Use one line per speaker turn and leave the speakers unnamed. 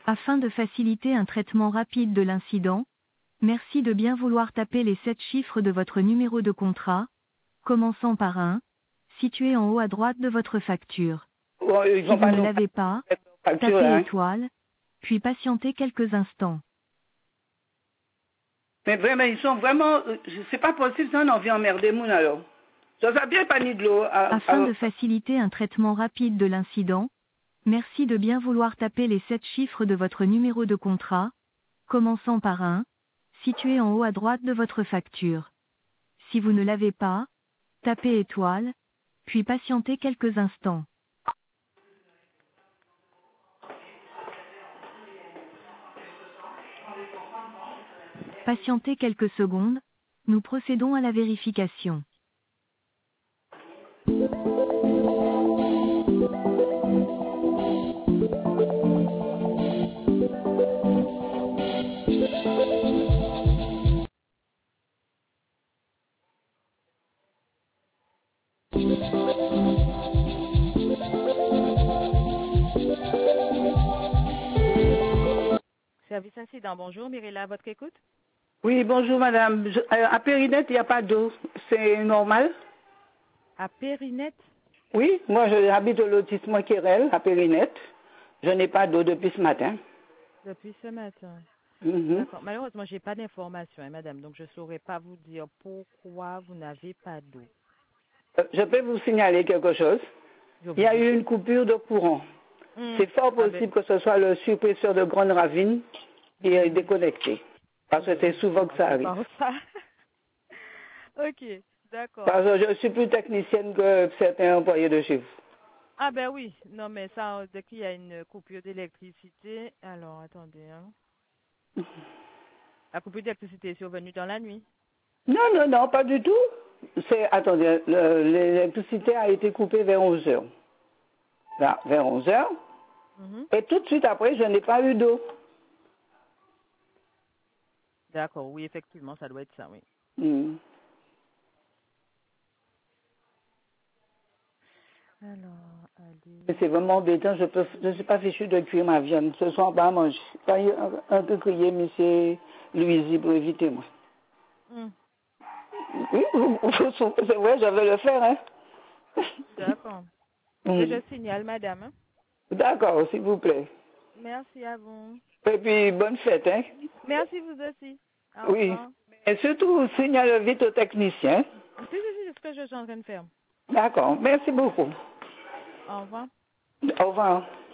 Afin de faciliter un traitement rapide de l'incident, merci de bien vouloir taper les 7 chiffres de votre numéro de contrat, commençant par un, situé en haut à droite de votre facture.
Bon, ils
Si
vont
vous
pas
ne
nous
l'avez pas,
facture,
tapez
hein.
étoile, puis patientez quelques instants.
Mais vraiment, ils sont vraiment... c'est pas possible, ça, on en vient emmerder moun alors. Ça va bien pas ni de l'eau.
Afin de faciliter un traitement rapide de l'incident, merci de bien vouloir taper les 7 chiffres de votre numéro de contrat, commençant par un, situé en haut à droite de votre facture. Si vous ne l'avez pas, tapez étoile, puis patientez quelques instants. Patientez quelques secondes, nous procédons à la vérification.
Service incident, bonjour, Mirella, à votre écoute.
Oui, bonjour madame. À Périnette, il n'y a pas d'eau. C'est normal?
À Périnette?
Oui, moi j'habite au lotissement Quérel, à Périnette. Je n'ai pas d'eau depuis ce matin.
Depuis ce matin.
Mhm.
D'accord. Malheureusement, je n'ai pas d'informations, hein, madame, donc je ne saurais pas vous dire pourquoi vous n'avez pas d'eau.
Je peux vous signaler quelque chose. Il y a eu une coupure de courant. C'est fort possible que ce soit le suppresseur de grande ravine qui est déconnecté. Parce que c'est souvent que ça arrive.
Ok, d'accord.
Parce que je suis plus technicienne que certains employés de chez vous.
Ah ben oui, non mais ça, dès qu'il y a une coupure d'électricité, alors attendez, hein. La coupure d'électricité est survenue dans la nuit?
Non, non, non, pas du tout. Attendez, l'électricité a été coupée vers 11 heures. Là, vers 11 heures. Et tout de suite après, je n'ai pas eu d'eau.
D'accord, oui, effectivement, ça doit être ça, oui. Alors, allez.
C'est vraiment embêtant, je ne suis pas fichu de cuire ma viande. Ce soir, pas à manger. Quand un peu crier, monsieur Louisie, pour éviter moi. Oui, c'est vrai, je vais le faire, hein.
D'accord. Je signale, madame. Hein?
D'accord, s'il vous plaît.
Merci à vous.
Et puis, bonne fête, hein.
Merci vous aussi. Au
Oui.
revoir.
Et surtout, signale vite au technicien.
C'est ce que je suis en train de faire.
D'accord, merci beaucoup.
Au revoir.
Au revoir.